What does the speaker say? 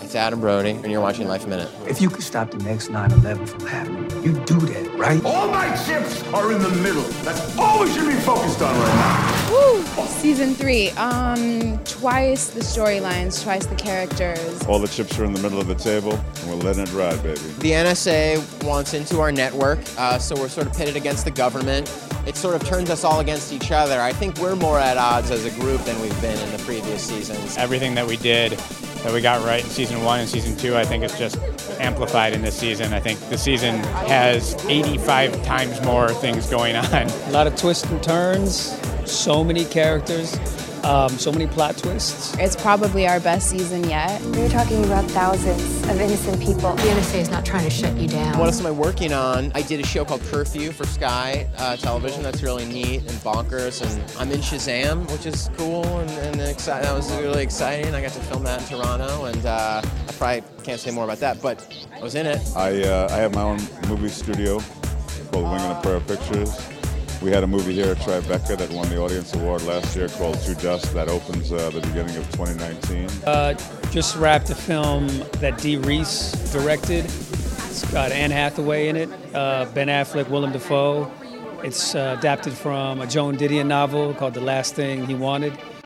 It's Adam Brody, and you're watching Life Minute. If you could stop the next 9/11 from happening, you'd do that, right? All my chips are in the middle. That's all we should be focused on right now. Woo! Season 3. Twice the storylines, twice the characters. All the chips are in the middle of the table, and we're letting it ride, baby. The NSA wants into our network, so we're sort of pitted against the government. It sort of turns us all against each other. I think we're more at odds as a group than we've been in the previous seasons. Everything that we did, that we got right in season 1 and season 2, I think is just amplified in this season. I think the season has 85 times more things going on. A lot of twists and turns, so many characters, so many plot twists. It's probably our best season yet. We're talking about thousands of innocent people. The NSA is not trying to shut you down. What else am I working on? I did a show called Curfew for Sky Television. That's really neat and bonkers. And I'm in Shazam, which is cool and exciting. That was really exciting. I got to film that in Toronto, and I probably can't say more about that, but I was in it. I have my own movie studio called Wing and a Prayer Pictures. We had a movie here at Tribeca that won the Audience Award last year called To Dust. That opens the beginning of 2019. Just wrapped a film that Dee Reese directed. It's got Anne Hathaway in it, Ben Affleck, Willem Dafoe. It's adapted from a Joan Didion novel called The Last Thing He Wanted.